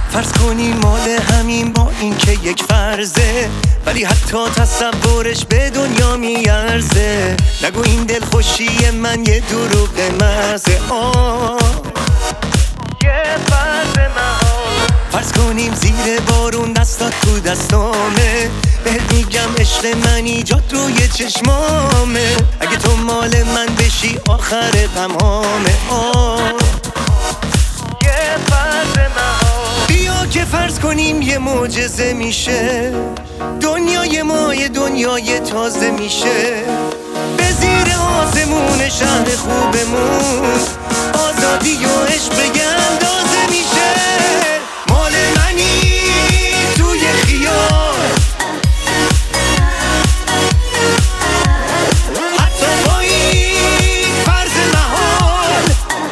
فرض کنیم مال همین با این که یک فرضه، ولی حتی تصورش به دنیا میارزه. نگو این دلخوشی من یه دروغ محضه. یه فرض محال. فرض کنیم زیر بارون دستات تو دستامه، بهت میگم عشق من ایجاد روی چشمامه. اگه تو مال من بشی آخر غمامه. یه فرض محال. بیا که فرض کنیم یه معجزه میشه، دنیای ما یه دنیای تازه میشه. به زیر آسمون شهر خوبمون آزادی و عشق به اندازه میشه. مال منی توی خیال، حتی با این فرض محال.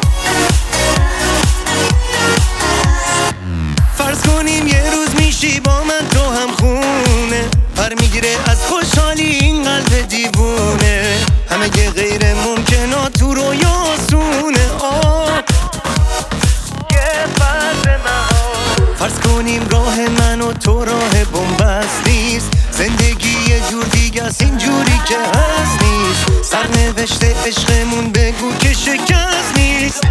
فرض کنیم یه روز میشی با من تو هم خونه، پر میگیره از خوشحالی این قلب دیوونه. همه یه غیر ممکنات تو رویا آسونه. یه فرض محال. فرض کنیم راه من و تو راه بنبست نیست، زندگی یه جور دیگه است اینجوری که هست نیست. سرنوشته عشقمون بگو که شکست نیست.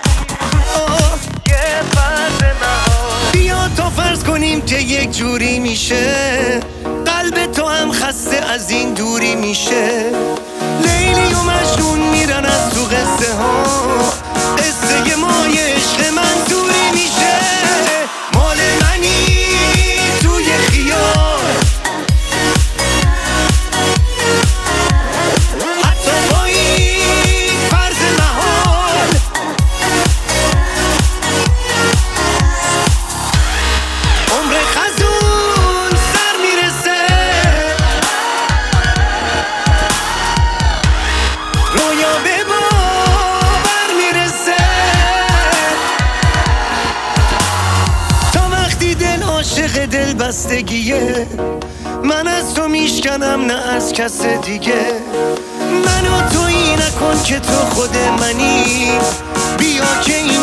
یه فرض محال. بیا تا فرض کنیم که یک جوری میشه، قلب تو هم خسته از این دوری میشه. لیلی و مجنون میرن از تو قصه ها، قصه ما یه عشق منظوری میشه. مال منی توی خیال، حتی با این فرض محال. عمر خزون سر میرسه، رویا به باور میرسه. تا وقتی دل عاشق دل بستگیه، من از تو میشکنم نه از کس دیگه. منو تویی نکن که تو خود منی، بیا که